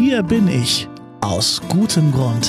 Hier bin ich, aus gutem Grund.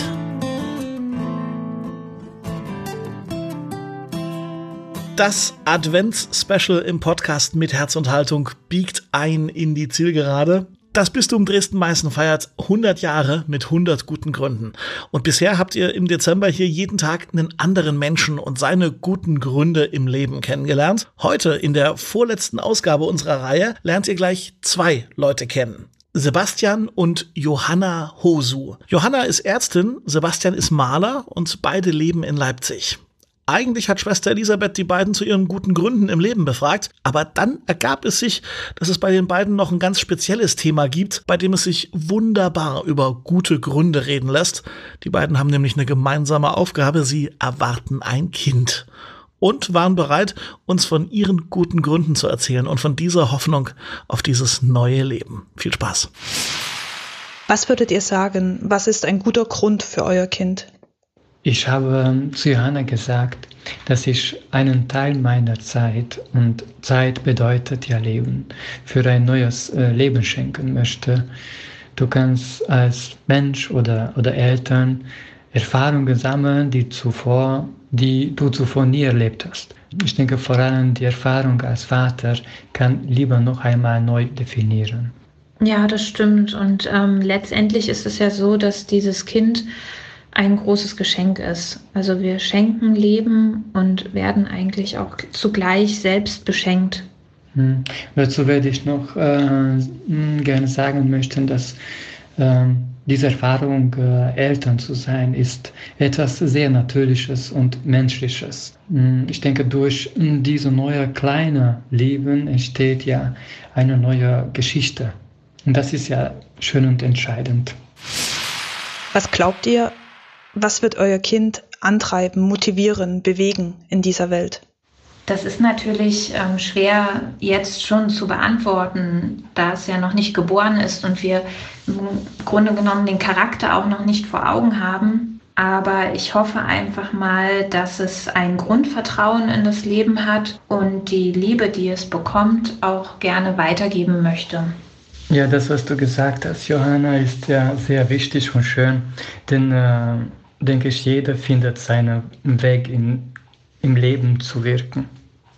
Das Advents-Special im Podcast mit Herz und Haltung biegt ein in die Zielgerade. Das Bistum Dresden-Meißen feiert 100 Jahre mit 100 guten Gründen. Und bisher habt ihr im Dezember hier jeden Tag einen anderen Menschen und seine guten Gründe im Leben kennengelernt. Heute, in der vorletzten Ausgabe unserer Reihe, lernt ihr gleich 2 Leute kennen. Sebastian und Johanna Hosu. Johanna ist Ärztin, Sebastian ist Maler und beide leben in Leipzig. Eigentlich hat Schwester Elisabeth die beiden zu ihren guten Gründen im Leben befragt, aber dann ergab es sich, dass es bei den beiden noch ein ganz spezielles Thema gibt, bei dem es sich wunderbar über gute Gründe reden lässt. Die beiden haben nämlich eine gemeinsame Aufgabe, sie erwarten ein Kind und waren bereit, uns von ihren guten Gründen zu erzählen und von dieser Hoffnung auf dieses neue Leben. Viel Spaß. Was würdet ihr sagen, was ist ein guter Grund für euer Kind? Ich habe zu Johanna gesagt, dass ich einen Teil meiner Zeit, und Zeit bedeutet ja Leben, für ein neues Leben schenken möchte. Du kannst als Mensch oder Eltern Erfahrungen sammeln, die du zuvor nie erlebt hast. Ich denke, vor allem die Erfahrung als Vater kann Liebe noch einmal neu definieren. Ja, das stimmt. Und letztendlich ist es ja so, dass dieses Kind ein großes Geschenk ist. Also wir schenken Leben und werden eigentlich auch zugleich selbst beschenkt. Dazu werde ich noch gerne sagen möchten, dass diese Erfahrung, Eltern zu sein, ist etwas sehr Natürliches und Menschliches. Ich denke, durch diese neue kleine Leben entsteht ja eine neue Geschichte. Und das ist ja schön und entscheidend. Was glaubt ihr, was wird euer Kind antreiben, motivieren, bewegen in dieser Welt? Das ist natürlich schwer jetzt schon zu beantworten, da es ja noch nicht geboren ist und wir im Grunde genommen den Charakter auch noch nicht vor Augen haben. Aber ich hoffe einfach mal, dass es ein Grundvertrauen in das Leben hat und die Liebe, die es bekommt, auch gerne weitergeben möchte. Ja, das, was du gesagt hast, Johanna, ist ja sehr wichtig und schön, denn denke ich, jeder findet seinen Weg im Leben zu wirken.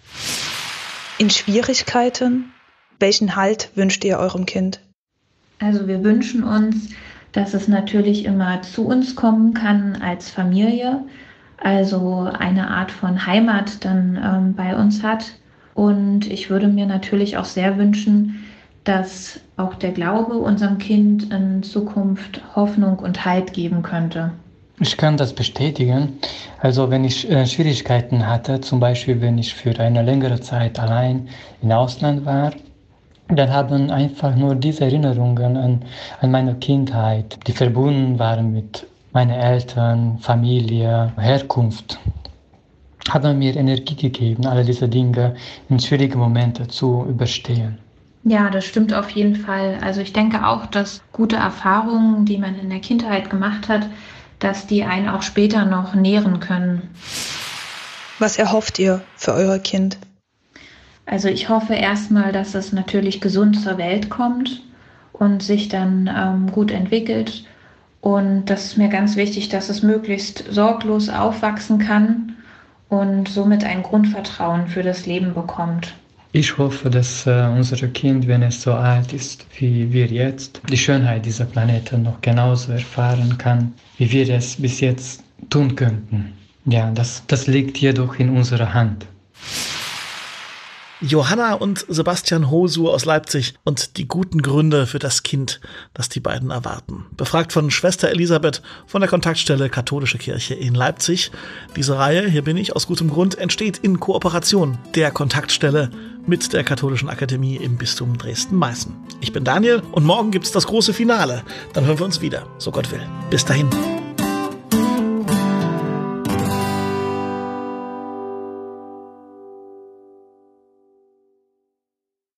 In Schwierigkeiten, welchen Halt wünscht ihr eurem Kind? Also wir wünschen uns, dass es natürlich immer zu uns kommen kann als Familie, also eine Art von Heimat dann bei uns hat. Und ich würde mir natürlich auch sehr wünschen, dass auch der Glaube unserem Kind in Zukunft Hoffnung und Halt geben könnte. Ich kann das bestätigen. Also wenn ich Schwierigkeiten hatte, zum Beispiel wenn ich für eine längere Zeit allein im Ausland war, dann haben einfach nur diese Erinnerungen an meine Kindheit, die verbunden waren mit meinen Eltern, Familie, Herkunft, haben mir Energie gegeben, alle diese Dinge in schwierigen Momenten zu überstehen. Ja, das stimmt auf jeden Fall. Also ich denke auch, dass gute Erfahrungen, die man in der Kindheit gemacht hat, dass die einen auch später noch nähren können. Was erhofft ihr für euer Kind? Also ich hoffe erstmal, dass es natürlich gesund zur Welt kommt und sich dann gut entwickelt. Und das ist mir ganz wichtig, dass es möglichst sorglos aufwachsen kann und somit ein Grundvertrauen für das Leben bekommt. Ich hoffe, dass unser Kind, wenn es so alt ist wie wir jetzt, die Schönheit dieser Planeten noch genauso erfahren kann, wie wir es bis jetzt tun könnten. Ja, das liegt jedoch in unserer Hand. Johanna und Sebastian Hosu aus Leipzig und die guten Gründe für das Kind, das die beiden erwarten. Befragt von Schwester Elisabeth von der Kontaktstelle Katholische Kirche in Leipzig. Diese Reihe, hier bin ich, aus gutem Grund, entsteht in Kooperation der Kontaktstelle mit der Katholischen Akademie im Bistum Dresden-Meißen. Ich bin Daniel und morgen gibt's das große Finale. Dann hören wir uns wieder, so Gott will. Bis dahin.